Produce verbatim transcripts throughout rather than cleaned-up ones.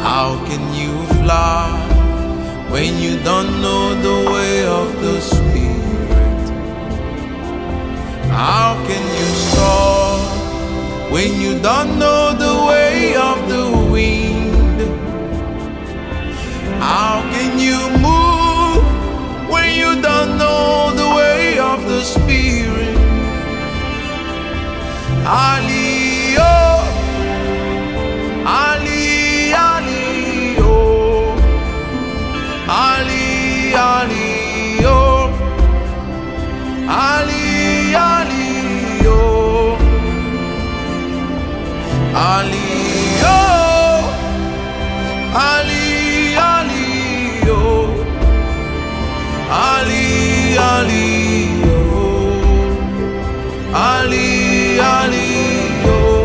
How can you fly when you don't know the way of the Spirit? How can you soar when you don't know the way of the wind? How can you move when you don't know the way of the Spirit? Ali, oh, Ali, Ali, oh, Ali, Ali, oh, Ali, Ali, oh, Ali, oh, Ali, Ali, oh, Ali, Ali, oh, Ali, Ali, oh.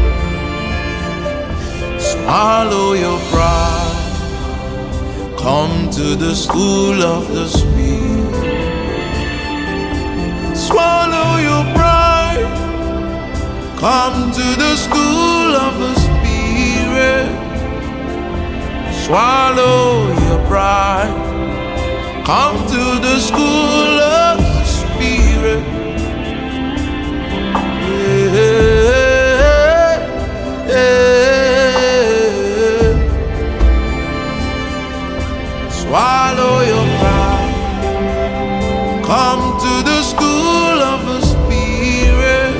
Swallow your pride, come to the school of the Spirit. Swallow your pride, come to the school of the Spirit. Swallow your pride, come to the school of the Spirit. Yeah, yeah. Swallow your pride, come to the school of the Spirit.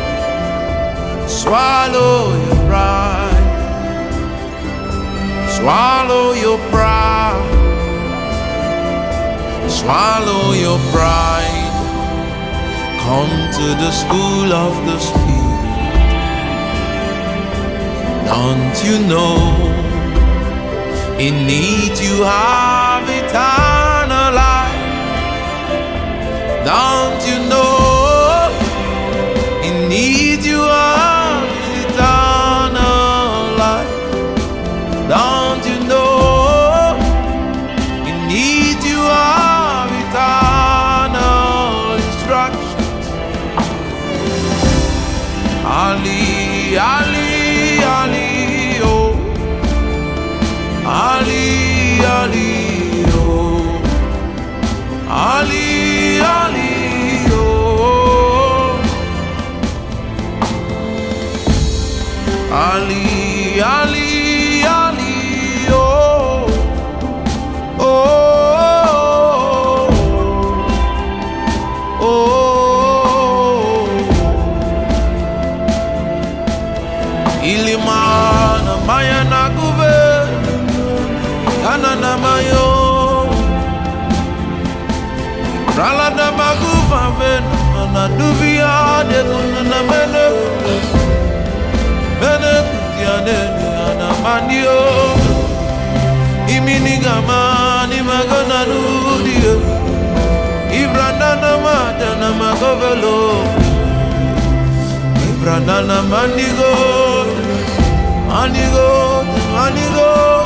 Swallow your pride, swallow your pride, swallow your pride, come to the school of the Spirit. Don't you know, in need you have eternal life? Don't you know, in need you have eternal life? Don't you know, in need you have eternal instructions? Ali, Ali, Ali, oh, Ali, Ali, oh, Ali, Ali, oh, Ali, Ali, Ali, oh, oh, oh, oh. Ilimana maya na guve kana na mayo rala na maguva ven na duvia de na mene mene kutiane na mandio imini gamani magana nudio ibrana na mata na magovelo ibrana na mandigo Manigo, manigo.